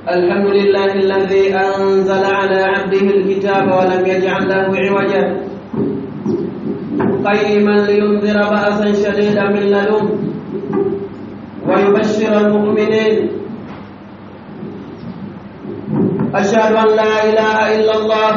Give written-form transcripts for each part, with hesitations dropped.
الحمد لله الذي أنزل على عبده الكتاب ولم يجعل له عوجا قيما لينذر بأسا شديدا من لدنه ويبشر المؤمنين. أشهد أن لا إله إلا الله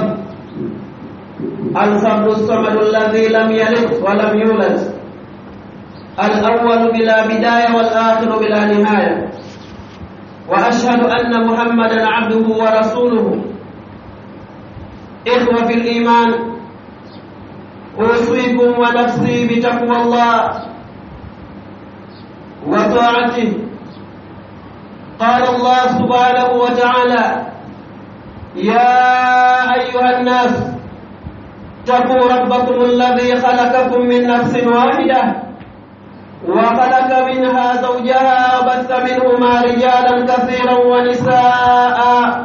الفرد الصمد الذي لم يلد ولم يولد، الأول بلا بداية والآخر بلا نهاية، وأشهد أن محمدا عبده ورسوله. إخوة في الإيمان، أوصيكم ونفسي بتقوى الله وطاعته. قال الله سبحانه وتعالى: يا أيها الناس اتقوا ربكم الذي خلقكم من نفس واحدة وخلق منها زوجها وبث منهما رجالا كثيرا ونساء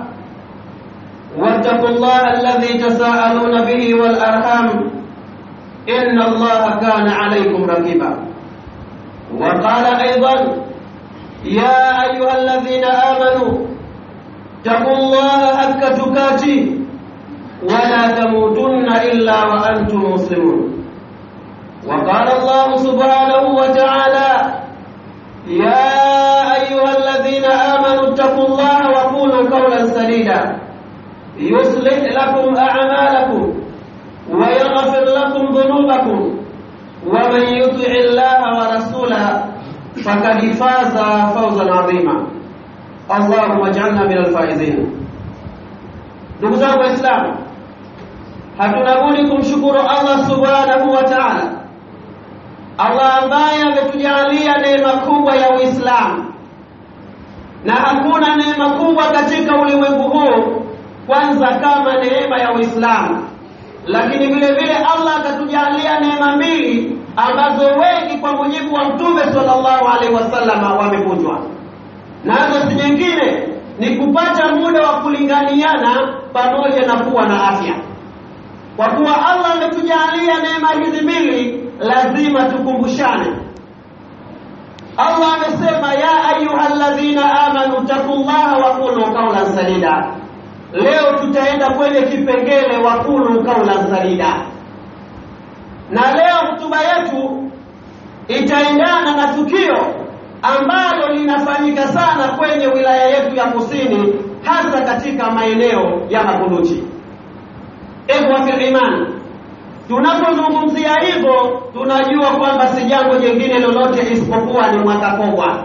واتقوا الله الذي تساءلون به والأرحام إن الله كان عليكم رقيبا. وقال أيضا: يا أيها الذين آمنوا اتقوا الله حق تقاته ولا تموتن إلا وأنتم مسلمون. وقال الله سبحانه وتعالى: يا أيها الذين آمنوا اتقوا الله وقولوا قولا سديدا يصلح لكم أعمالكم ويغفر لكم ذنوبكم ومن يطع الله ورسوله فقد فاز فوزا عظيما. اللهم اجعلنا من الفائزين. Ndugu zangu Waislamu, hatuna budi kumshukuru Allah subhanahu wa ta'ala, Allah ambaye ametujalia neema kubwa ya Uislamu, na hakuna neema kubwa katika ulimwengu huu kwanza kama neema ya Uislamu. Lakini vile vile Allah akatujalia neema mbili ambazo wengi kwa mujibu wa Mtume sallallahu alaihi wasallam wamepotwa nazo, si nyingine ni kupata muda wa kulinganiana pamoja na kuwa na afya. Kwa kuwa Allah ametujalia neema hizi mbili, lazima tukumbushane. Allah amesema: ya ayyuhalladhina amanu taqullaha wa qulu qawlan sadida. Leo tutaenda kwenye kipengele wa qulu qawlan sadida, na leo hotuba yetu itaendana na tukio ambalo linafanyika sana kwenye wilaya yetu ya Kusini, hasa katika maeneo ya Makunduchi. Ikhwa fil iman, tunapozungumzia hivyo tunajua kwamba si jambo jingine lolote isipokuwa ni mwaka kongwa.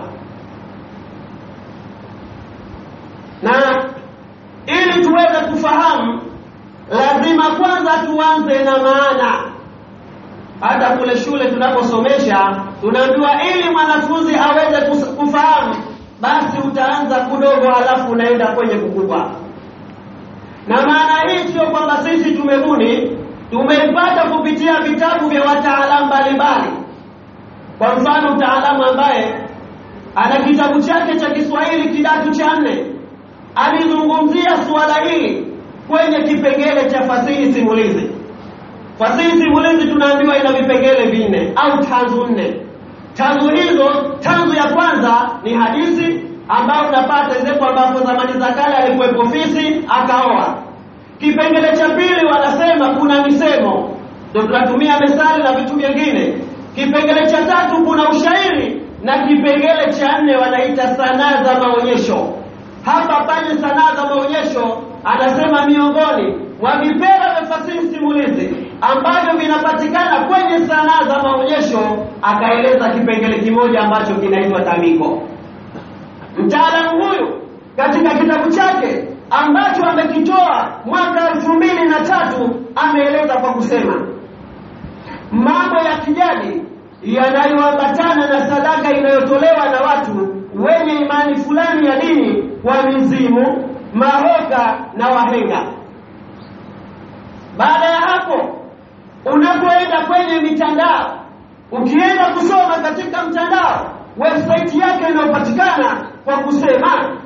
Na ili tuweze kufahamu, lazima kwanza tuanze na maana. Hata kule shule tunaposomesha tunaambiwa ili mwanafunzi aweze kufahamu, basi utaanza kudogo halafu unaenda kwenye kukubwa. Na maana hii sio kwamba sisi tumebuni, tumeipata kupitia vitabu vya wataalamu mbalimbali. Kwa mfano, mtaalamu ambaye ana kitabu chake cha Kiswahili kidato cha 4 alizungumzia suala hili kwenye kipengele cha fasihi simulizi. Fasihi simulizi tunaambiwa ina vipengele 4 au tanzu 4. Tanzu hizo, tanzu ya kwanza ni hadithi ambayo unapata zile ambapo zamani za kale alikuwepo fisi akaoa. Kipengele cha pili wanasema kuna misemo, ndio tunatumia methali na vitu vingine. Kipengele cha tatu kuna ushairi, na kipengele cha 4 wanaita sanaa za maonyesho. Hapa pale sanaa za maonyesho anasema miongoni mwa vipengele vya fasihi simulizi ambavyo vinapatikana kwenye sanaa za maonyesho, akaeleza kipengele kimoja ambacho kinaitwa tamiko. Mtaalamu huyu katika kitabu chake ambacho amekitoa mwaka 2003 ameeleza kwa kusema: mambo ya kijadi yanayoambatana na sadaka inayotolewa na watu wenye imani fulani ya dini kwa mizimu, mahoka na wahenga. Baada ya hapo, unapoenda kwenye mitandao, ukienda kusoma katika mtandao, website yake inayopatikana kwa kusema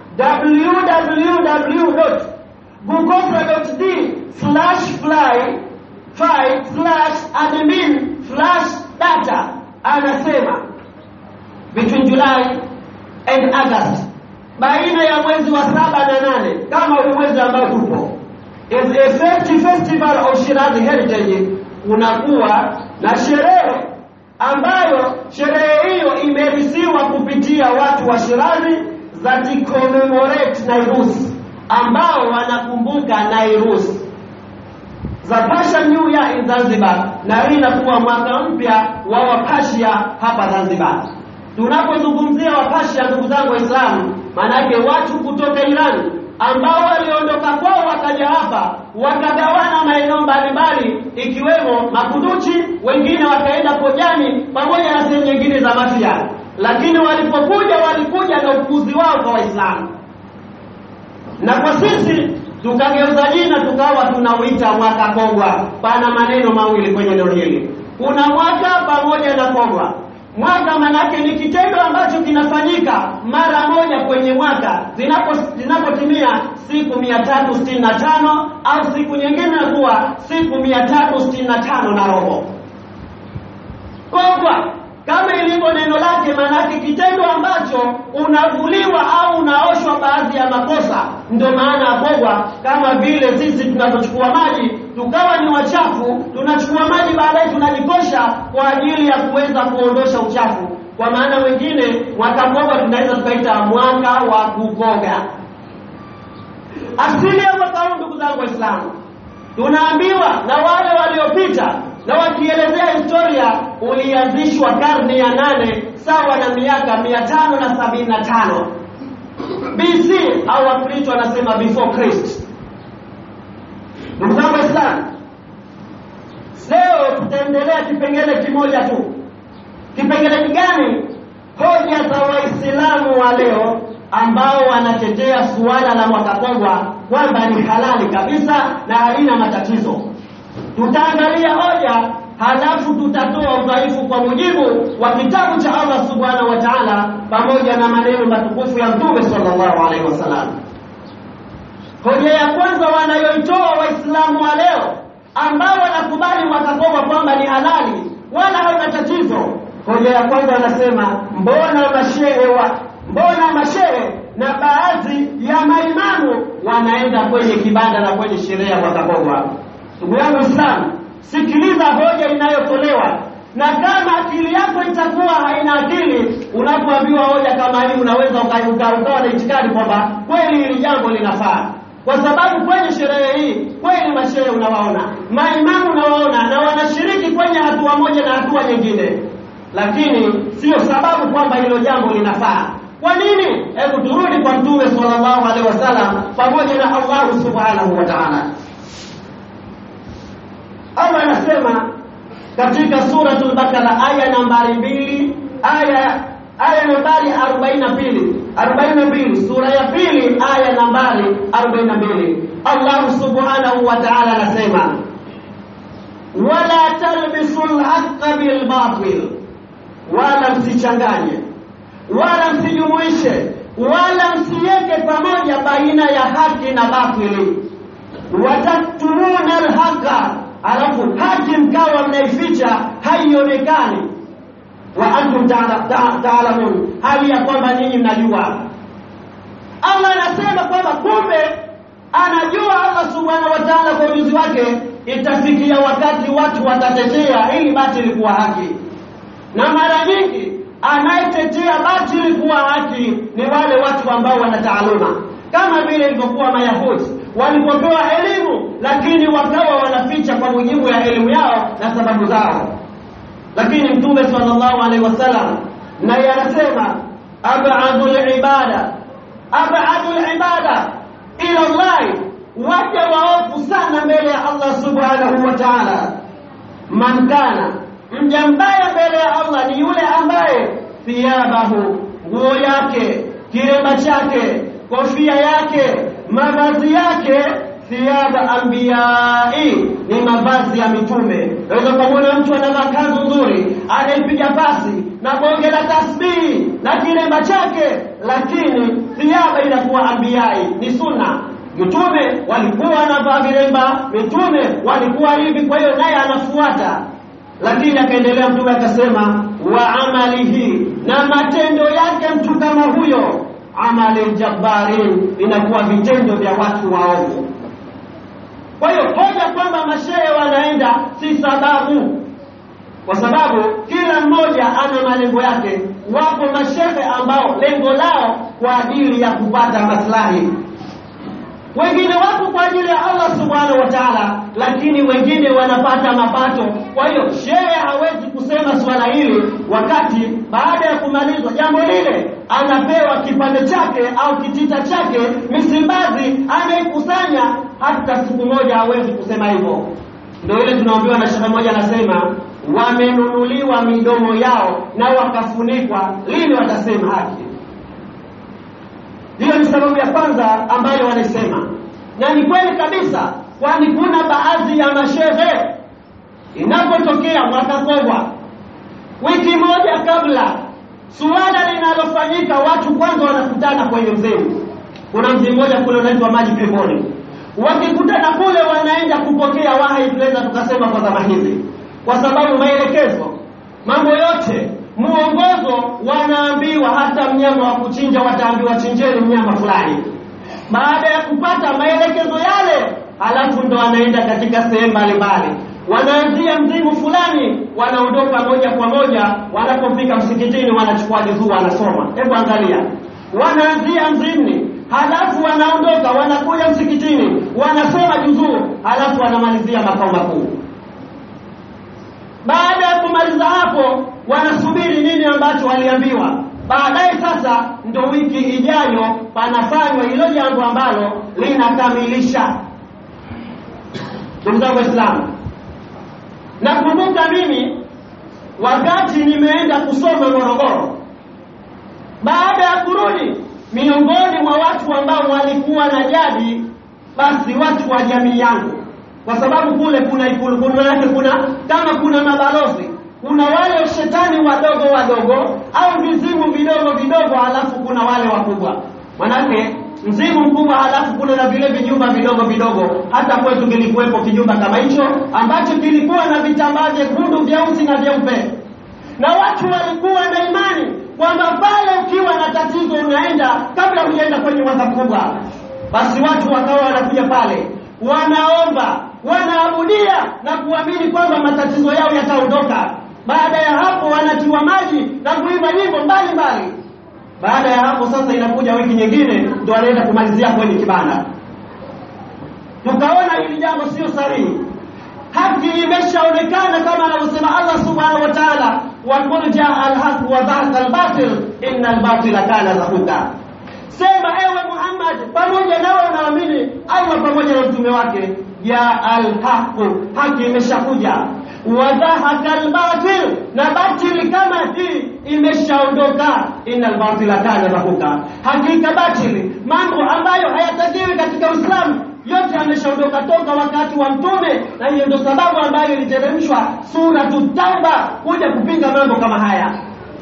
www.google.d/fly/admin/data, anasema between July and August baina ya mwezi wa 7 na 8 kama mwezi ambao tupo is a festival of Shirazi heritage. Unakuwa na sherehe ambayo sherehe hiyo imerisiwa kupitia watu wa Shirazi za commemorate Nairus, ambao wanakumbuka Nairus za Pasha New Year in Zanzibar, na hii inakuwa mwaka mpya wa Wapashia hapa Zanzibar. Tunapozungumzia Wapashia, ndugu zangu Waislamu, maana yake watu kutoka Iran ambao waliondoka kwao wakaja hapa wakagawana maeneo mbalimbali ikiwemo Makunduchi, wengine wakaenda Kojani pamoja na sehemu nyingine za Mafia, lakini walipokuja walikuja na ukuzi wao kwa Waislamu. Na kwa sisi tukageuza jina tukawa tunauita mwaka Kogwa. Pana maneno mawili kwenye neno hili, kuna mwaka pamoja na Kogwa. Mwaka manake ni kitendo ambacho kinafanyika mara moja kwenye mwaka zinapotimia siku 365 au siku nyingine kuwa siku 365 na robo. Kogwa kama ilivyo neno lake, manake kitendo ambacho unavuliwa au unaoshwa baadhi ya makosa. Ndio maana Kogwa, kama vile sisi tunapochukua maji tukawa ni wachafu, tunachukua maji baadaye tunajikosha kwa ajili ya kuweza kuondosha uchafu. Kwa maana wengine mwaka Kogwa tunaweza tukaita mwaka wa kukoga. Asili ya mwaka huu, ndugu zangu Waislamu, tunaambiwa na wale waliopita na wakielezea historia, ulianzishwa karne ya 8 sawa na miaka 575 BC au Wakristo wanasema before Christ. Ndugu zangu Waislamu, leo tutaendelea kipengele kimoja tu. Kipengele gani? Hoja za Waislamu wa leo ambao wanatetea suala la mwaka Kogwa kwamba ni halali kabisa na halina matatizo. Tutaangalia hoja, halafu tutatoa udhaifu kwa mujibu wa kitabu cha Allah Subhanahu wa Ta'ala pamoja na maneno matukufu ya Mtume sallallahu alaihi wasallam. Hoja ya kwanza wanayoitoa Waislamu wa leo ambao wanakubali mwaka Kogwa kwamba ni halali wala hauna tatizo. Hoja ya kwanza wanasema, mbona mashehe na baadhi ya maimamu wanaenda kwenye kibanda na kwenye sherehe ya mwaka Kogwa? Ndugu yangu Islam, sikiliza hoja inayotolewa, na kama akili yako itakuwa haina akili, unapoambiwa hoja kama hii unaweza ukawa na itikadi kwamba kweli hili jambo linafaa. Kwa sababu kwenye sherehe hii kweli mashehe unawaona, maimamu unawaona, na wanashiriki kwenye hatua moja na hatua nyingine, lakini sio sababu kwamba hilo jambo linafaa. Kwa nini? Hebu turudi kwa Mtume sallallahu alaihi wasallam pamoja na Allah Subhanahu wa Ta'ala. Allah anasema katika suratul Baqara aya nambari 2, aya nambari 42, sura ya pili aya nambari 42. Allah Subhanahu wa Ta'ala anasema, wala talbisul haqqa bil batil, wala msichanganye, wala msijumuishe, wala msiweke pamoja baina ya haki na batili. Wataktumuna al-haqqa, alafu haki mkawa mnaificha haionekani. Wa antum ta'lamun, hali ya kwamba ninyi mnajua. Allah anasema kwamba kumbe anajua Allah Subhanahu wa Ta'ala kwa ujuzi wake itafikia wakati watu watatetea ili batili kuwa haki. Na mara nyingi anayetetea batili kuwa haki ni wale watu ambao wana taaluma, kama vile ilivyokuwa Mayahudi walipopewa elimu lakini wakawa wanaficha kwa mujibu ya elimu yao na sababu zao. Lakini Mtume sallallahu alaihi wasallam naye anasema, ab'adul ibada ila Allah, waja waofu sana mbele ya Allah Subhanahu wa Ta'ala. Man kana, mja mbaya mbele ya Allah ni yule ambaye thiyabahu, nguo yake, kiremba chake, kofia yake, mavazi yake, thiyaba anbiyai, ni mavazi ya mitume. Unaweza kumwona mtu anavaa kanzu nzuri, anaipiga pasi na bonge la tasbihi na kiremba chake, lakini thiyaba inakuwa anbiyai, ni sunna. Mitume walikuwa wanavaa viremba, mitume walikuwa hivi, kwa hiyo naye anafuata. Lakini akaendelea Mtume akasema, wa amalihi, na matendo yake mtu kama huyo, amali jabbarin, inakuwa vitendo vya watu waovu. Kwa hiyo hoja kwamba mashehe wanaenda si sababu, kwa sababu kila mmoja ana malengo yake. Wapo mashehe ambao lengo lao kwa ajili ya kupata maslahi, wengine wapo kwa ajili ya Allah subhanahu wa ta'ala, lakini wengine wanapata mapato. Kwa hiyo shehe hawezi kusema swala hili wakati baada ya kumaliza jambo lile anapewa kipande chake au kitita chake Msimbazi anaikusanya. Hata siku moja hawezi kusema hivyo. Ndio ile tunaambiwa na shehe mmoja anasema wamenunuliwa midomo yao na wakafunikwa, lini watasema haki? Hiyo ni sababu ya kwanza ambayo wanasema, na ni kweli kabisa, kwani kuna baadhi ya mashehe inapotokea mwaka kogwa, wiki moja kabla suala linalofanyika, watu kwanza wanakutana kwenye mzee. Kuna mzee mmoja kule unaitwa Maji Peponi, wakikutana kule wanaenda kupokea wahi, tunaweza tukasema kwa zama hizi, kwa sababu maelekezo, mambo yote, muongozo wanaambiwa. Hata mnyama wa kuchinja wataambiwa chinjeni mnyama fulani. Baada ya kupata maelekezo yale, halafu ndo wanaenda katika sehemu mbalimbali, wanaanzia mzimu fulani, wanaondoka moja kwa moja. Wanapofika msikitini wanachukua juzuu wanasoma. Hebu angalia, wanaanzia mzimni, halafu wanaondoka wanakuja msikitini wanasoma juzuu, halafu wanamalizia makao makuu. Baada ya kumaliza hapo, wanasubiri nini ambacho waliambiwa. Baadaye sasa ndo wiki ijayo panafanywa hilo jambo ambalo linakamilisha. Ndugu zangu Waislamu, nakumbuka mimi wakati nimeenda kusoma Morogoro, baada ya kurudi, miongoni mwa watu ambao walikuwa na jadi, basi watu wa jamii yangu, kwa sababu kule kuna ikulu, kama kuna mabalozi, kuna wale shetani wadogo wadogo au vizimu vidogo vidogo, halafu kuna wale wakubwa. Manake mzimu mkubwa, halafu kuna na vile vijumba vidogo vidogo. Hata kwetu kilikuwepo kijumba kama hicho ambacho kilikuwa na vitambaa vyekundu, vyeusi na vyeupe, na watu walikuwa na imani kwamba pale ukiwa na tatizo unaenda kabla hujaenda kwenye mwaka mkubwa. Basi watu wakawa wanakuja pale, wanaomba, wanaabudia na kuamini kwamba matatizo yao yataondoka. Baada ya hapo wanatiwa maji na kuimba nyimbo mbalimbali. Baada ya hapo sasa inakuja wiki nyingine, ndio wanaenda kumalizia kwenye kibanda. Tukaona hili jambo sio sahihi. Haki imeshaonekana kama anavyosema Allah subhanahu wa ta'ala, wa qul jaa al-haq wa dhahaqa al-batil innal batila kana zahuqa. Sema ewe Muhammad, pamoja nawe unaamini Allah pamoja na mtume wake, ya al-haq, haki imeshakuja, wa dhahaqa al-batil, na batili kama hii imeshaondoka, innal batila kana zahuqa. Hakika batili, mambo ambayo hayatakiwi katika Uislamu, yote yameshaondoka toka wakati wa mtume. Na hiyo ndio sababu ambayo iliteremshwa Suratul Tauba kuja kupinga mambo kama haya.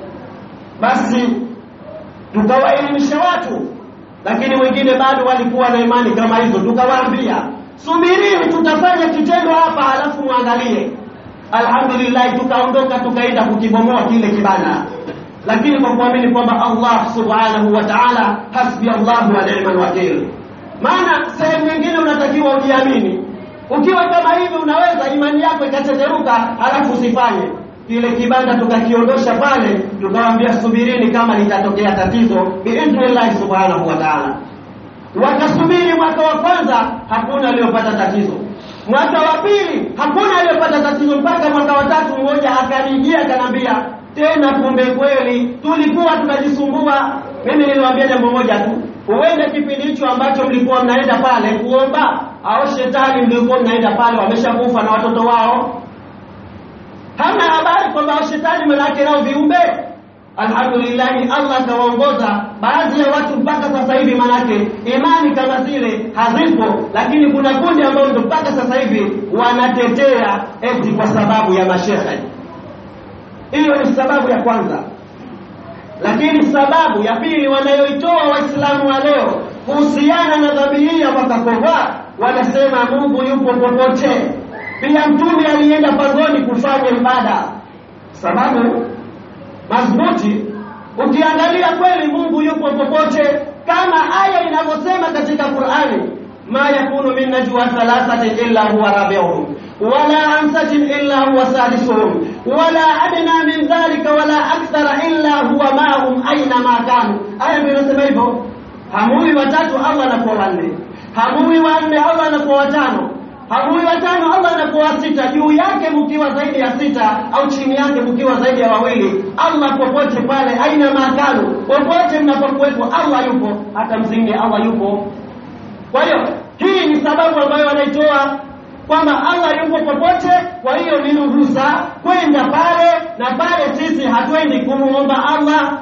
Basi tukawaelimisha watu, lakini wengine bado walikuwa na imani kama hizo. Tukawaambia subirini, tutafanya kitendo hapa halafu muangalie. Alhamdulillah, tukaondoka tukaenda kukibomoa kile kibanda, lakini kwa kuamini kwamba Allah subhanahu wa ta'ala hasbi Allah wa ni'mal wakeel. Maana sehemu nyingine unatakiwa ujiamini. Ukiwa kama hivi unaweza imani yako ikateteruka halafu usifanye. Kile kibanda tukakiondosha pale, tukawaambia subirini kama litatokea tatizo biidhnillah subhanahu wa ta'ala. Wakasubiri. Mwaka wa kwanza hakuna aliyopata tatizo, mwaka wa pili hakuna aliyopata tatizo, mpaka mwaka wa tatu mmoja akanijia akanambia tena, kumbe kweli tulikuwa tunajisumbua. Mimi niliwaambia jambo moja tu, uende kipindi hicho ambacho mlikuwa mnaenda pale kuomba, au shetani mlikuwa mnaenda pale wameshakufa na watoto wao, hamna habari kwamba shetani manake nao viumbe. Alhamdulillah, Allah kawaongoza baadhi ya watu mpaka sasa hivi, manake imani kama zile hazipo, lakini kuna kundi ambao mpaka sasa hivi wanatetea eti kwa sababu ya mashehe. Hiyo ni sababu ya kwanza. Lakini sababu ya pili wanayoitoa Waislamu wa leo kuhusiana na dhabihi ya Makakova, wanasema Mungu yupo popote. Pia mtume alienda pangoni kufanya ibada. Sababu madhubuti, ukiangalia kweli Mungu yupo popote, kama aya inavyosema katika Qur'ani, ma yakunu min najwa thalathatin illa huwa rabi'uhum wala khamsatin illa huwa sadisuhum wala adna min dhalika wala akthara illa huwa ma'ahum aina ma kanu. Aya inasema hivyo. Hamui watatu Allah anakuwa wanne, hamui wanne Allah anakuwa watano, hamui watano Allah anakuwa sita, juu yake mkiwa zaidi ya sita au chini yake mkiwa zaidi ya wawili. Allah popote pale, aina makanu, popote mnapokuwepo Allah yupo, hata mzingi Allah yupo. Kwa hiyo hii ni sababu ambayo wanaitoa kwamba Allah yupo popote. Kwa hiyo ni ruhusa kwenda pale, na pale sisi hatuendi kumuomba Allah.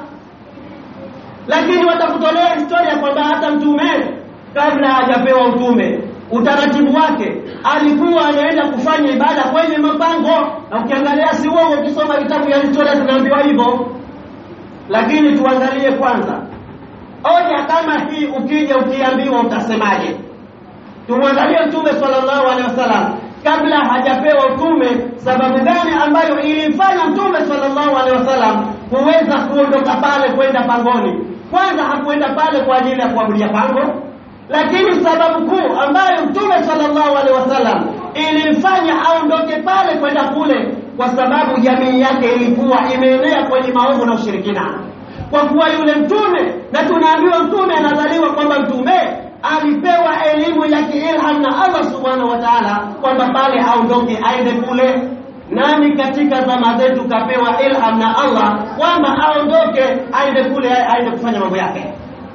Lakini watakutolea historia kwamba hata mtume kabla hajapewa utume, utaratibu wake alikuwa anaenda kufanya ibada kwenye mapango. Na ukiangalia si uongo, ukisoma vitabu vya historia tunaambiwa hivyo. Lakini tuangalie kwanza hoja kama hii, ukija ukiambiwa utasemaje? Tumwangalie Mtume sallallahu alaihi wasallam kabla hajapewa utume, sababu gani ambayo ilimfanya Mtume sallallahu alaihi wasallam kuweza kuondoka pale kwenda pangoni? Kwanza hakuenda pale kwa ajili ya kuabudia pango, lakini sababu kuu ambayo Mtume sallallahu alaihi wasallam ilimfanya aondoke pale kwenda kule, kwa sababu jamii yake ilikuwa imeenea kwenye maovu na ushirikina. Kwa kuwa yule mtume, na tunaambiwa mtume anazaliwa kwamba mtume alipewa elimu ya kiilham na Allah subhanahu wa ta'ala kwamba pale aondoke aende kule. Nani katika zama zetu kapewa ilham na Allah kwamba aondoke aende kule, aende kufanya mambo yake?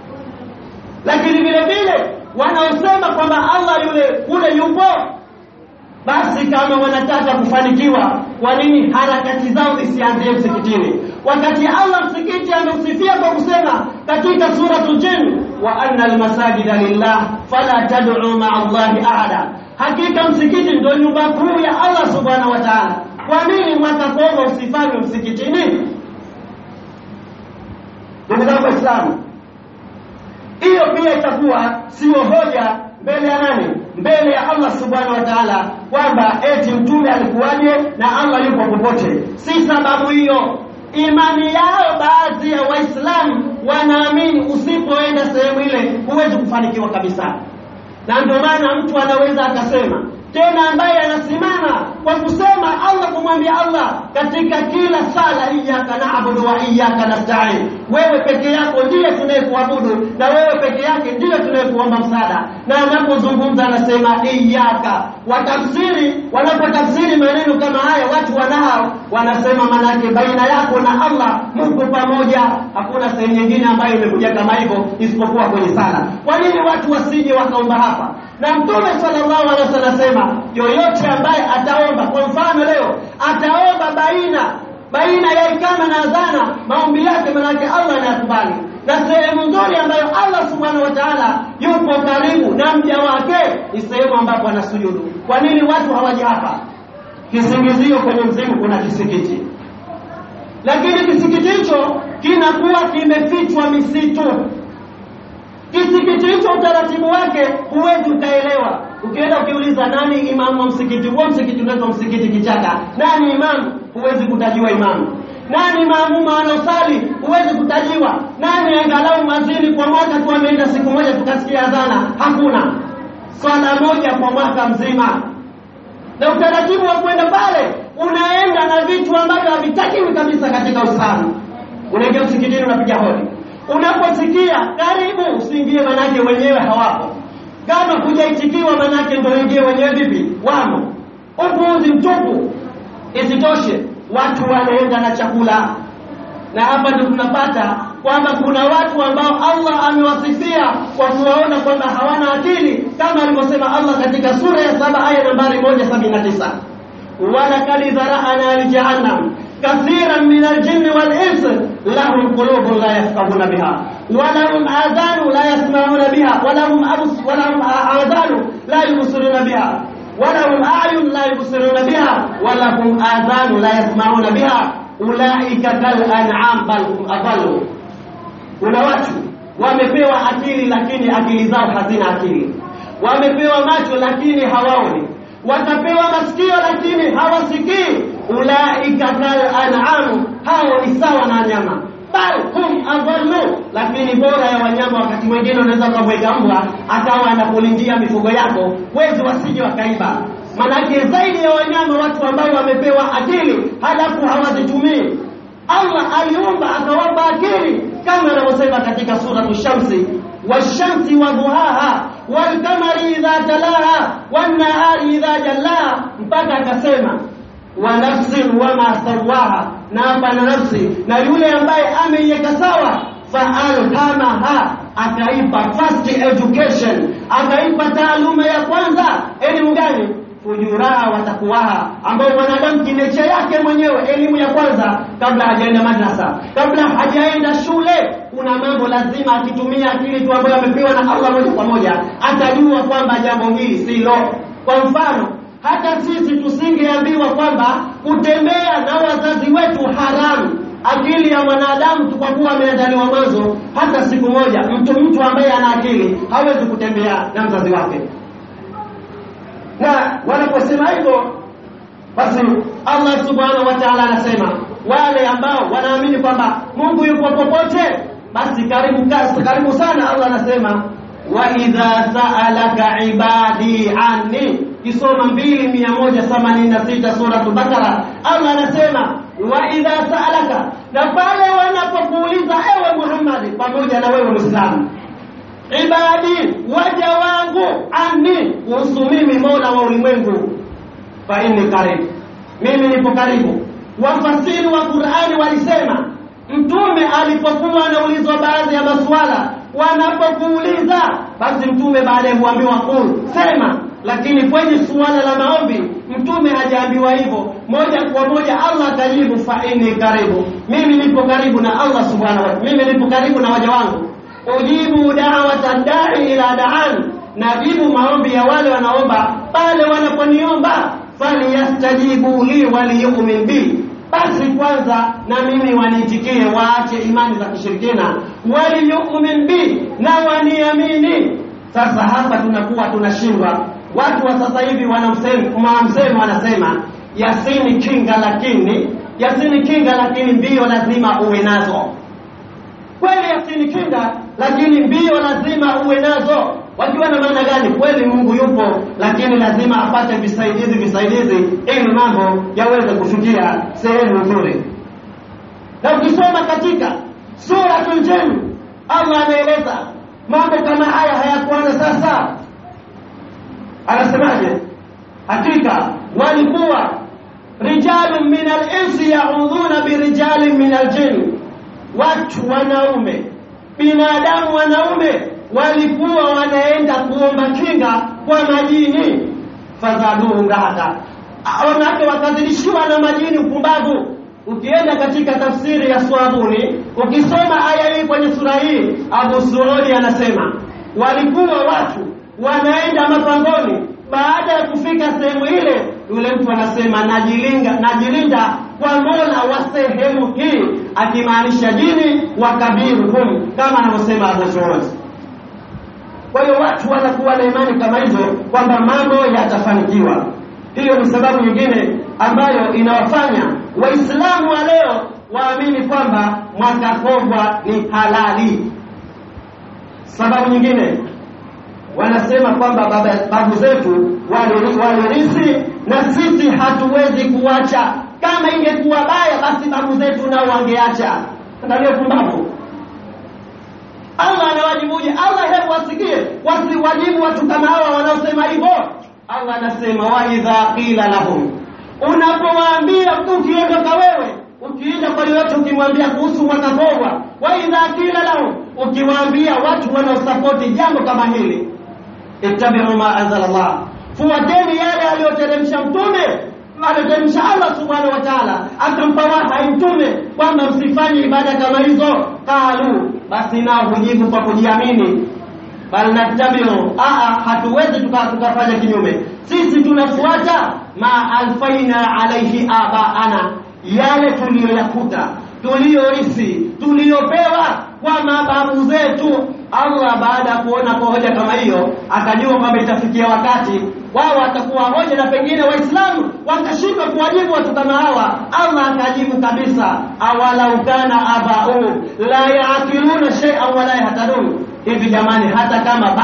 Lakini vile vile wanaosema kwamba Allah yule kule yupo, basi kama wanataka kufanikiwa, kwa nini harakati zao zisianzie msikitini? Wakati Allah msikiti ameusifia kwa kusema katika suratul Jinn, wa anna almasajida lillah fala tad'u ma'a Allahi ahada. Hakika msikiti ndio nyumba kuu ya Allah subhanahu wa ta'ala. Kwa nini mwaka huu usifanywe msikitini? Ndugu zangu Waislamu, hiyo pia itakuwa sio hoja mbele ya nani? Mbele ya Allah subhanahu wa ta'ala, kwamba eti mtume alikuwaje na Allah yupo popote. Si sababu hiyo. Imani yao baadhi ya Waislamu wanaamini usipoenda sehemu ile huwezi kufanikiwa kabisa. Na ndio maana mtu anaweza akasema, tena ambaye anasimama kwa kusema Allah, kumwambia Allah katika kila sala, iyyaka na'budu wa iyyaka nasta'in, wewe peke yako ndiye tunayekuabudu na wewe peke yake ndiye tunayekuomba msaada. Na anapozungumza anasema iyyaka. Watafsiri, wanapotafsiri maneno kama haya watu wanao wanasema manake baina yako na Allah Mungu pamoja. Hakuna sehemu nyingine ambayo imekuja kama hivyo isipokuwa kwenye sala. Kwa nini watu wasije wakaomba hapa? Na Mtume sallallahu alaihi wasallam anasema yoyote ambaye ataomba, kwa mfano leo ataomba baina ya ikama na adhana, maombi yake manake Allah anayakubali. Na sehemu nzuri ambayo Allah subhanahu wa ta'ala yupo karibu na mja wake ni sehemu ambapo anasujudu. Kwa nini watu hawaji hapa? Kisingizio kwenye mzimu kuna kisikiti, lakini kisikiti hicho kinakuwa kimefichwa misitu. Kisikiti hicho utaratibu wake huwezi ukaelewa. Ukienda ukiuliza nani imamu wa msikiti huo, msikiti unaitwa msikiti kichaka, nani imamu? Huwezi kutajiwa imamu. Nani maamuma wanaosali? Huwezi kutajiwa. Nani angalau mazini kwa mwaka tu ameenda siku moja tukasikia adhana? Hakuna. Swala moja kwa mwaka mzima. Na utaratibu wa kwenda pale unaenda na vitu ambavyo havitakiwi kabisa katika Uislamu. Unaingia msikitini unapiga hodi. Unaposikia karibu usiingie, manake wenyewe hawapo. Kama kujaitikiwa manake ndio ingie wenyewe vipi? Wamo. Upuuzi mtupu. Isitoshe watu wanaenda na chakula. Na hapa ndio tunapata kwamba kuna watu ambao Allah amewasifia kwa kuwaona kwamba hawana akili, kama alivyosema Allah katika sura ya 7 aya nambari 179, wala kadharana li-jahannam kathiran min al-jinni wal-ins lahum qulubun la yafqahuna biha wa lahum adhanu la yasma'una biha wa lahum adhanu la yubsiruna biha wa lahum a'yun la yubsiruna biha wa lahum adhanu la yasma'una biha ulaika kal an'am bal hum adallu. Kuna watu wamepewa akili lakini akili zao hazina akili. Wamepewa macho lakini hawaoni. Wakapewa masikio lakini hawasikii. Ulaika kal an'am, hao ni sawa na wanyama. bal hum adhallu, lakini bora ya wanyama. Wakati mwingine unaweza kumweka mbwa akawa anakulindia mifugo yako, wezi wasije wakaiba. Manake zaidi ya wanyama watu ambao wamepewa akili halafu hawazitumii. Allah aliumba akawapa akili kama anavyosema katika sura Ash-Shamsi, wash-shamsi wadhuhaha wal-qamari idha talaha wan-nahari idha jallaha, mpaka akasema wa nafsin wama sawaha, na hapa na nafsi na yule ambaye ameiweka sawa, fa'alhamaha, akaipa first education, akaipa taaluma ya kwanza. Elimu gani? Fujuraha wa takwaha, ambao mwanadamu kinecha yake mwenyewe, elimu ya kwanza kabla hajaenda madrasa, kabla hajaenda shule, kuna mambo lazima akitumia akili tu ambayo amepewa na Allah moja kwa moja, atajua kwamba jambo hili silo. Kwa mfano, hata sisi tusingeambiwa kwamba kutembea na wazazi wetu haramu. Akili ya mwanadamu tu kwa kuwa ameandaliwa mwanzo, hata siku moja mtu ambaye ana akili hawezi kutembea na mzazi wake. Na wanaposema hivyo, basi Allah subhanahu wa ta'ala anasema wale ambao wanaamini kwamba Mungu yuko popote, basi karibu sana. Allah anasema wa idha sa'alaka ibadi anni, kisoma 2186 sura Al-Baqara. Allah anasema wa idha sa'alaka, na pale wanapokuuliza ewe Muhammad pamoja na wewe Muislamu, ibadi waja wangu, anni, kuhusu mimi Mola wa ulimwengu, fa inni qarib, mimi nipo karibu. Wafasiri wa Qur'ani walisema mtume alipokuwa anaulizwa baadhi ya maswala, wanapokuuliza basi mtume baadaye huambiwa qul, sema. Lakini kwenye suala la maombi mtume hajaambiwa hivyo moja kwa moja. Allah akajibu fa inni karibu, mimi nipo karibu na Allah subhanahu wa ta'ala, mimi nipo karibu na waja wangu. Ujibu da'wata da'i ila da'an, najibu maombi ya wale wanaomba pale wanaponiomba. Falyastajibu li waliyu'min bi, basi kwanza na mimi waniitikie, waache imani za kishirikina. Waliyu'min bi, na waniamini. Sasa hapa tunakuwa tunashindwa. Watu wa sasa hivi wanasema Yasini kinga, lakini mbio lazima uwe nazo. Kweli Yasini kinga, lakini mbio lazima uwe nazo. Wakiwa na maana gani? Kweli Mungu yupo, lakini lazima apate visaidizi ili mambo yaweze kufikia sehemu nzuri. Na ukisoma katika suratul Jinn, Allah anaeleza mambo kama haya hayakuanza sasa. Anasemaje? Hakika walikuwa rijalun minal insi ya'udhuna birijalin minal jinn, watu wanaume, binadamu wanaume walikuwa wanaenda kuomba kinga kwa majini. Fadhaluhum rahaka, wanawake wakazidishiwa na majini upumbavu. Ukienda katika tafsiri ya Swabuni, ukisoma aya hii kwenye sura hii, Abu Suudi anasema walikuwa watu wanaenda mapangoni. Baada ya kufika sehemu ile, yule mtu anasema najilinda kwa Mola wa sehemu hii, akimaanisha jini wa kabiruhum, kama anavyosema Abu Suudi. Kwa hiyo watu wanakuwa na imani kama hizo kwamba mambo yatafanikiwa. Hiyo ni sababu nyingine ambayo inawafanya Waislamu wa leo waamini kwamba mwaka kongwa ni halali. Sababu nyingine, wanasema kwamba babu zetu walirisi na sisi hatuwezi kuacha. Kama ingekuwa baya basi babu zetu nao wangeacha. Ndio pumbavu. Allah anawajibuje? Allah hebu wasikie, wasiwajibu watu kama hawa wanaosema hivyo. Allah anasema wa idha qila lahum, unapowaambia ukiondoka wewe, ukienda kwa yote ukimwambia kuhusu mwaka kongwa, wa idha qila lahum, ukiwaambia watu wanaosupport jambo kama hili, ittabi'u ma anzalallah, fuateni yale aliyoteremsha mtume, aliyoteremsha Allah subhanahu wa ta'ala, akampa wahi mtume kwamba msifanye ibada kama hizo. Qalu, basi nao hujibu kwa kujiamini, bal natabi'u, hatuwezi tukafanya kinyume, sisi tunafuata ma alfaina alayhi abaana, yale tuliyoyakuta, tuliyorisi, tuliyopewa kwa mababu zetu. Allah baada ya kuona kwa hoja kama hiyo akajua kwamba itafikia wakati wao watakuwa hoja na pengine waislamu wakashindwa kuwajibu watu kama hawa. Allah akajibu kabisa, awala ukana abau la yaakiluna shay'an wala yahtadun. Hivi jamani, hata kama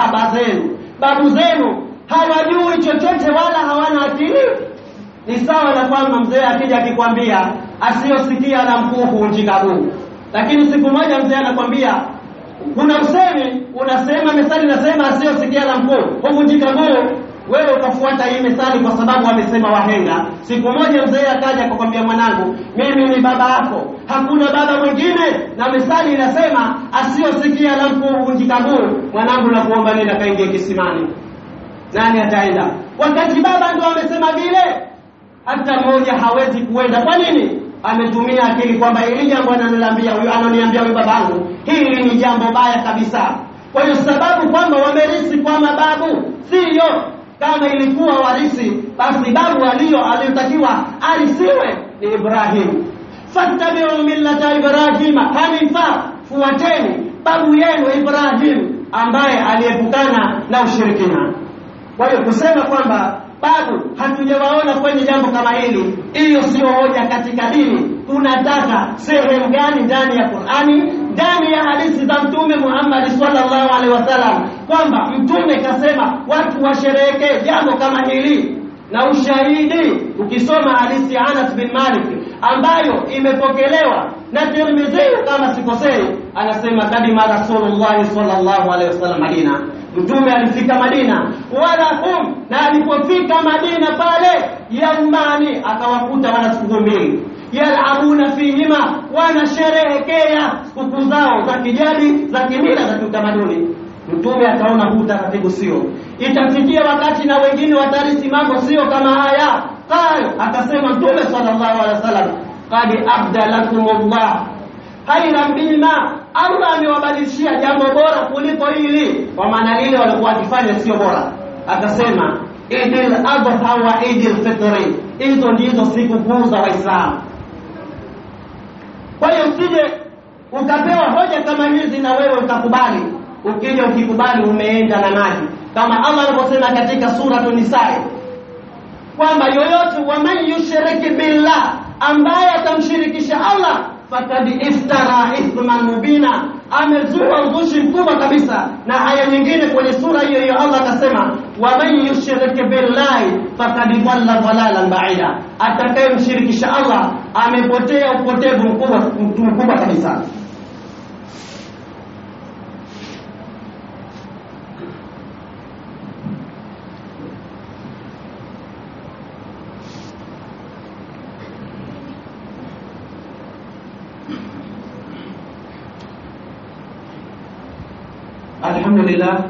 babu zenu hawajui chochote wala hawana akili, ni sawa na kwamba mzee akija akikwambia asiyosikia na mkuu huvunjika guu. Lakini siku moja mzee anakwambia kuna usemi unasema, methali nasema asiyosikia na mkuu huvunjika guu, wewe ukafuata hii methali kwa sababu wamesema wahenga. Siku moja mzee akaja akakwambia, mwanangu, mimi ni baba yako, hakuna baba mwingine, na methali inasema asiyosikia na mkuu huvunjika guu. Mwanangu, nakuomba nenda kaingie kisimani. Nani ataenda? Wakati baba ndio amesema vile, hata mmoja hawezi kuenda. Kwa nini? Ametumia akili kwamba hili jambo ananiambia huyu babangu, hili ni jambo baya kabisa. Kwa hiyo sababu kwamba wamerisi kwa mababu, sio kama ilikuwa warisi, basi babu aliyotakiwa arisiwe ni Ibrahim. Fattabi'u millata Ibrahima hanifa, fuateni babu yenu Ibrahim ambaye aliepukana na ushirikina. Kwa hiyo kusema kwamba babu hatujawaona kwenye jambo kama hili, hiyo sio hoja katika dini. Tunataka sehemu gani ndani ya Qur'ani, ndani ya hadithi za Mtume Muhammad sallallahu alaihi wasallam kwamba Mtume kasema watu washerehekee jambo kama hili? Na ushahidi, ukisoma hadithi ya Anas bin Malik ambayo imepokelewa na Tirmidhi kama sikosei, anasema kadima Rasulullah sallallahu alaihi wasallam Madina. Mtume alifika Madina, na alipofika Madina pale yaumani akawakuta wana siku mbili, yalabuna fihima, wanasherehekea siku zao za kijadi, za kimila, za kitamaduni. Mtume akaona huu taratibu sio, itafikia wakati na wengine watarisi mambo sio kama haya. Akasema Mtume sallallahu alaihi wasallam, qad abdalakumullah khairan bima, Allah amewabadilishia jambo bora kuliko hili, kwa maana lile walikuwa wakifanya sio bora. Akasema Idil Adha wa Idil Fitri, hizo ndizo siku kuu za Waislamu. Kwa hiyo usije ukapewa hoja kama hizi na wewe ukakubali. Ukija ukikubali umeenda na maji, kama Allah alivyosema katika sura An-Nisa kwamba yoyote wa man yushrik billah, ambaye atamshirikisha Allah, fakad iftara ithman mubina, amezua uzushi mkubwa kabisa. Na aya nyingine kwenye sura hiyo hiyo Allah akasema wa man yushrik billahi fakad dhalla dhalalan ba'ida, atakayemshirikisha Allah amepotea upotevu mkubwa kabisa. Alhamdulillah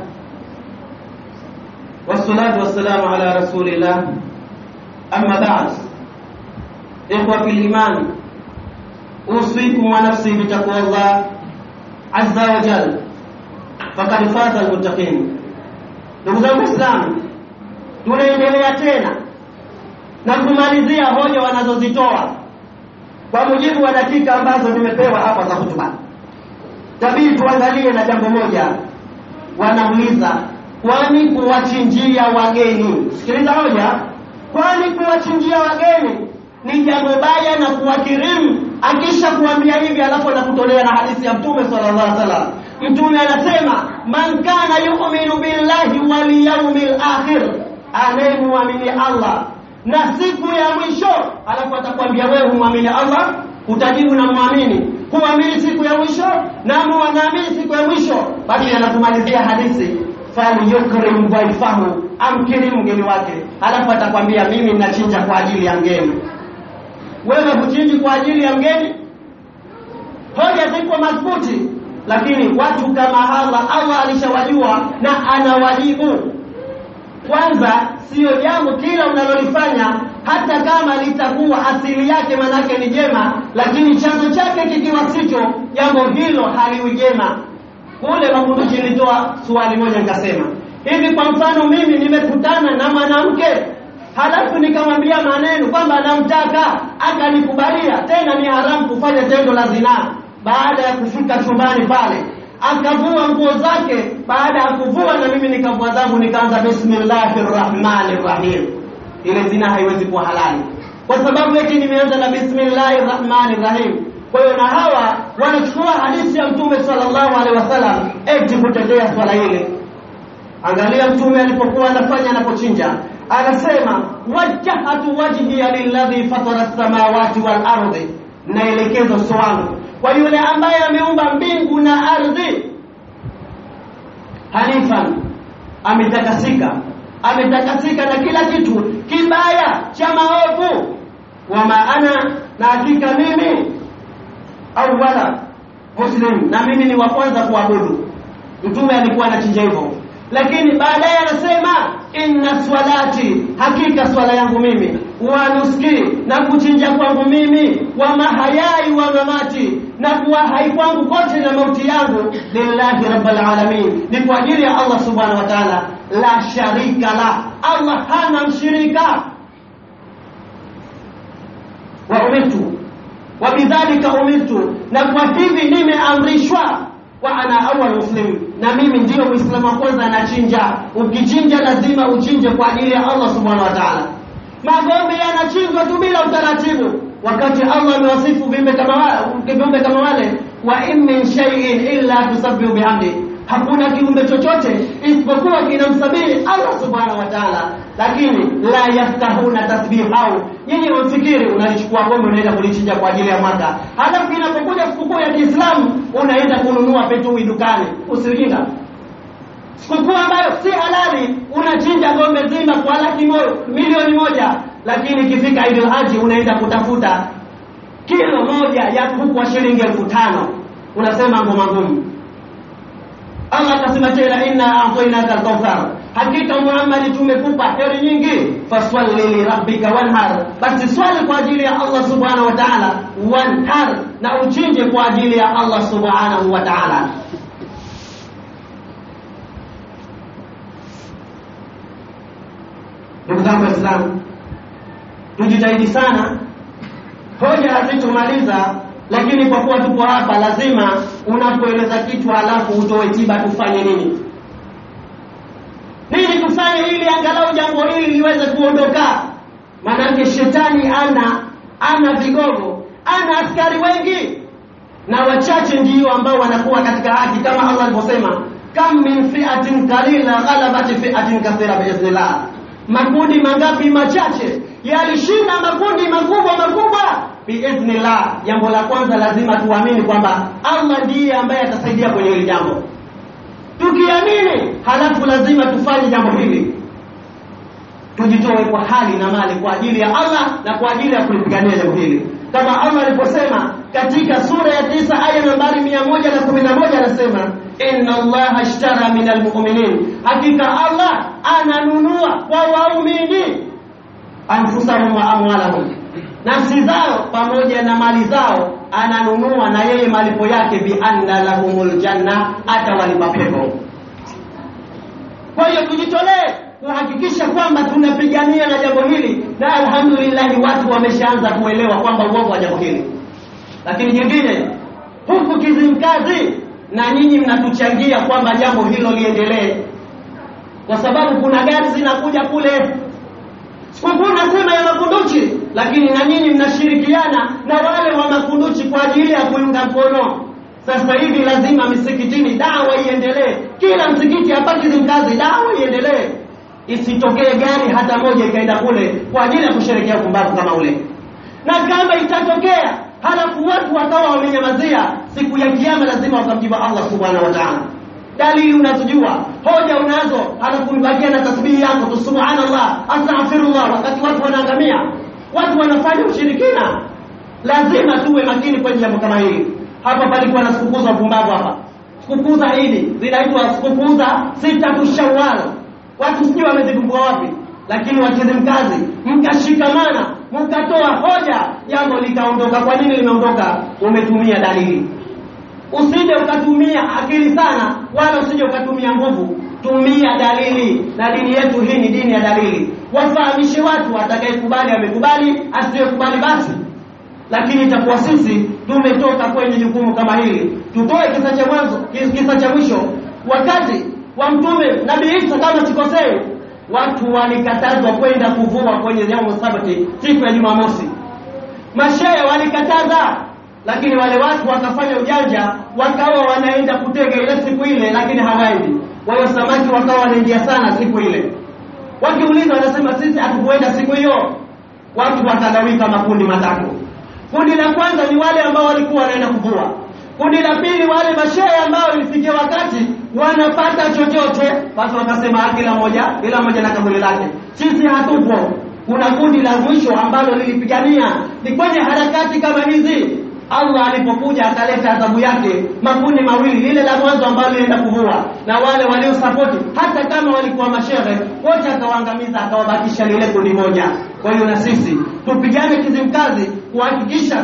wassalatu wassalamu ala rasulillah, amma ba'd. Ikhwati al-iman, usikum wa nafsi bi taqwallah azza wa jalla, faqad faza al-muttaqin. Ndugu zangu Waislamu, tunaendelea tena na kumalizia hoja wanazozitoa kwa mujibu wa dakika ambazo nimepewa hapa za hotuba. Tabii tuangalie na jambo moja. Wanauliza, kwani kuwachinjia wageni, sikiliza hoja, kwani kuwachinjia wageni ni jambo baya na kuwakirimu? Akisha kuambia hivi alafu anakutolea na hadithi ya Mtume sallallahu alaihi wasallam. Mtume anasema man kana yu'minu billahi wal yawmil akhir, anayemwamini Allah na siku ya mwisho. Alafu atakwambia wewe muamini Allah, utajibu na muamini kuamini siku ya mwisho na muamini siku ya mwisho. Basi anakumalizia hadithi, fali yukrim dhaifahu, amkirimu mgeni wake. Alafu atakwambia mimi ninachinja kwa ajili ya mgeni. Wewe huchinji kwa ajili ya mgeni? Hoja ziko madhubuti, lakini watu kama Allah alishawajua na anawajibu. Kwanza, sio jambo kila unalolifanya hata kama litakuwa asili yake manake ni jema, lakini chanzo chake kikiwa sicho, jambo hilo haliwi jema. Kule makunduchi nilitoa swali moja nikasema hivi, kwa mfano mimi nimekutana na mwanamke halafu nikamwambia maneno kwamba namtaka, akanikubalia, tena ni haramu kufanya tendo la zinaa. Baada ya kufika chumbani pale akavua nguo zake. Baada ya kuvua na mimi nikavua zangu, nikaanza bismillahirrahmanirrahim. Ile zina haiwezi kuwa halali kwa sababu eti nimeanza na bismillahirrahmanirrahim. Kwa hiyo na hawa wanachukua hadithi ya Mtume sallallahu alaihi wasallam eti kutetea swala hili. Angalia Mtume alipokuwa anafanya, anapochinja, anasema wajjahatu wajhiya lilladhi fatara as-samawati wal ardi, naelekeza uso wangu kwa yule ambaye ameumba mbingu na ardhi. Hanifan, ametakasika na kila kitu kibaya cha maovu. Wa maana, na hakika mimi awwala muslim, na mimi ni wa kwanza kuabudu. Mtume alikuwa anachinja hivyo, lakini baadaye anasema inna swalati, hakika swala yangu mimi, wa nuski, na kuchinja kwangu mimi, wa mahayai wa mamati, na kuwa hai kwangu kote na mauti yangu, lillahi rabbil alamin, ni kwa ajili ya Allah subhanahu wa ta'ala, la sharika la, Allah hana mshirika. Wa umirtu, wa bidhalika umirtu, na kwa hivi nimeamrishwa. Wa ana awwal muslim, na mimi ndio muislamu wa kwanza anachinja. Ukichinja lazima uchinje kwa ajili ya Allah subhanahu wa ta'ala. Magombe yanachinjwa tu bila utaratibu, wakati Allah amewasifu viumbe kama wale, wa in min shay'in illa tusabbihu bihamdi, hakuna kiumbe chochote isipokuwa kinamsabihi Allah subhanahu wa ta'ala, lakini la yaftahuna tasbihau. Nyinyi mfikiri unalichukua gombe unaenda kulichinja kwa ajili ya mwaka, halafu inapokuja sikukuu ya Kiislamu unaenda kununua petui dukani. Usijinga. Sikukuu ambayo si halali unachinja gombe zima kwa milioni moja, lakini ikifika Eid al-Hajj unaenda kutafuta kilo moja ya kuku wa shilingi 5,000. Unasema ngoma ngumu. Allah akasema tena inna a'tainaka al-kauthar, hakika Muhammad tumekupa heri nyingi, faswalli li rabbika wanhar, basi swali kwa ajili ya Allah subhanahu wa ta'ala, wanhar, na uchinje kwa ajili ya Allah subhanahu wa ta'ala. Ndugu zangu Waislamu, tujitahidi sana. Hoja hazitomaliza, lakini kwa kuwa tupo hapa lazima unapoeleza kitu halafu utoe tiba. Tufanye nini tufanye ili angalau jambo hili liweze kuondoka? Maana shetani ana vigogo, ana askari wengi, na wachache ndio ambao wanakuwa katika haki, kama Allah alivyosema, kam min fi'atin qalila ghalabat fi'atin kathira biiznillah. Makundi mangapi machache yalishinda makundi makubwa biiznillah. Jambo la kwanza lazima tuamini kwamba Allah ndiye ambaye atasaidia kwenye hili jambo. Tukiamini, halafu lazima tufanye jambo hili, tujitoe kwa hali na mali kwa ajili ya Allah na kwa ajili ya kulipigania jambo hili, kama Allah aliposema katika sura ya 9 aya nambari 111, anasema inna Allaha ashtara minal mu'minin, hakika Allah ananunua kwa waumini anfusahum wa amwalahum, nafsi zao pamoja na mali zao ananunua, na yeye malipo yake bi anna lahumul janna, atawalipa pepo. Kwa hiyo tujitolee kuhakikisha kwamba tunapigania na jambo hili, na alhamdulillah watu wameshaanza kuelewa kwamba uongo wa jambo hili. Lakini jingine, huku Kizimkazi na nyinyi mnatuchangia kwamba jambo hilo liendelee, kwa sababu kuna gari zinakuja kule sikukuu nasema ya Makunduchi, lakini na nyinyi mnashirikiana na wale wa Makunduchi kwa ajili ya kuunga mkono. Sasa hivi lazima misikitini dawa iendelee, kila msikiti hapa Kizimkazi dawa iendelee, isitokee gari hata moja ikaenda kule kwa ajili ya kusherehekea kumbavu kama ule. Na kama itatokea halafu watu wakawa wamenyamazia, siku ya kiyama lazima wakamjibu Allah subhanahu wa ta'ala. Dalili unazojua, hoja unazo, halafu mbakia na tasbihi yako tu subhanallah, astaghfirullah, wakati watu wanaangamia, watu wanafanya ushirikina. Lazima tuwe makini kwenye jambo kama hili. Hapa palikuwa na sikukuu za pumbavu hapa. Sikukuu za Eid zinaitwa sikukuu za 6 Shawwal. Watu sijui wamezivumbua wapi, lakini Wakizimkazi mkashikamana, mkatoa hoja, jambo likaondoka. Kwa nini limeondoka? Umetumia dalili. Usije ukatumia akili sana, wala usije ukatumia nguvu. Tumia dalili, na dini yetu hii ni dini ya dalili. Wafahamishe watu, atakayekubali amekubali, asiyekubali basi. lakini itakuwa sisi tumetoka kwenye jukumu kama hili. Tutoe kisa cha mwanzo, kisa cha mwisho. Wakati wa mtume Nabii Isa, kama sikosei, watu walikatazwa kwenda kuvua kwenye yaumu sabati, siku ya Jumamosi. Mashehe walikataza, lakini wale watu wakafanya ujanja, wakawa wanaenda kutega ile siku ile, lakini hawaendi. Wao samaki wakawa wanaingia sana siku ile. Wakiuliza wanasema sisi hatukwenda siku hiyo. Watu wakagawika makundi matatu. Kundi la kwanza ni wale ambao walikuwa wanaenda kuvua. Kundi la pili wale mashehe ambao ilifikia wakati wanapata chochote, basi wakasema kila mmoja na kaburi lake, sisi hatupo. Kuna kundi la mwisho ambalo lilipigania ni kwenye harakati kama hizi. Allah alipokuja akaleta adhabu yake, makundi mawili, lile la mwanzo ambalo lilienda kuvua na wale walio support, hata kama walikuwa mashehe, wote akawaangamiza, akawabakisha lile kundi moja. Kwa hiyo na sisi tupigane kizimkazi kuhakikisha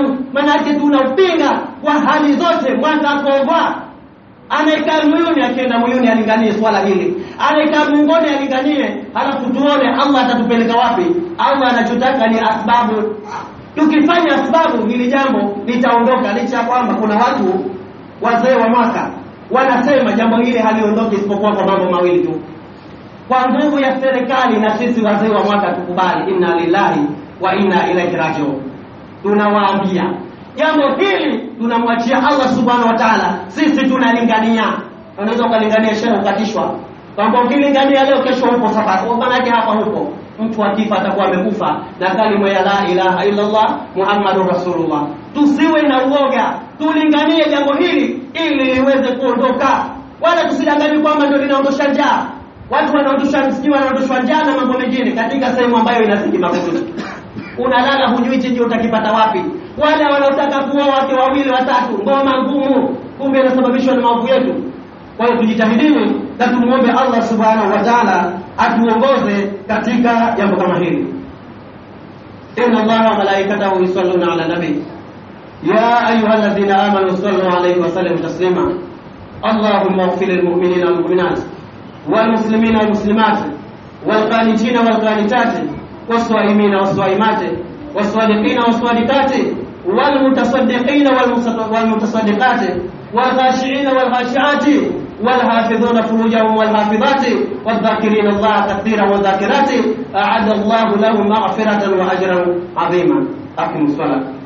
tunapinga kwa hali zote mwaka kuova. Anayekaa Muyuni akienda Muyuni alinganie swala hili, anayekaa Mungoni alinganie, halafu tuone Allah atatupeleka wapi. Allah anachotaka ni asbabu. Tukifanya asbabu, hili jambo litaondoka, licha kwamba kuna watu wazee wa mwaka wanasema jambo hili haliondoki isipokuwa kwa mambo mawili tu. Kwa nguvu ya serikali na sisi wazee wa mwaka tukubali, inna lillahi wa inna ilaihi raji'un. Tunawaambia jambo hili tunamwachia Allah subhanahu wa ta'ala, sisi tunalingania. Unaweza kulingania shehe ukatishwa, kwamba ukilingania leo kesho upo safari, maana yake hapa hupo. Mtu akifa atakuwa amekufa na kalima ya la ilaha illa Allah Muhammadur Rasulullah. Tusiwe na uoga, tulinganie jambo hili ili liweze kuondoka, wala tusidanganywe kwamba ndio linaondosha njaa. Watu wanaondoshwa njaa na mambo mengine katika sehemu ambayo inazidi mafuta. Unalala hujui chenye utakipata wapi. Wale wanaotaka kuoa wake wawili watatu, ngoma ngumu, kumbe inasababishwa na maovu yetu. Kwa hiyo tujitahidini na tumuombe Allah subhanahu wa ta'ala atuongoze katika jambo kama hili. Inna Allaha wa malaikatahu yusalluna ala nabi ya ayyuhalladhina amanu sallu alayhi wa sallimu taslima. Allahumma ighfir lil mu'minina wal mu'minat wal muslimina wal muslimat wal qanitina wal qanitat was saimina was saimat was sadiqina was sadiqat wal mutasaddiqina wal mutasaddiqat wal khashi'ina wal khashi'at والحافظون فروجهم والحافظات والذاكرين الله كثيرا والذاكرات أعد الله لهم مغفرة وأجرا عظيما. أقم الصلاة.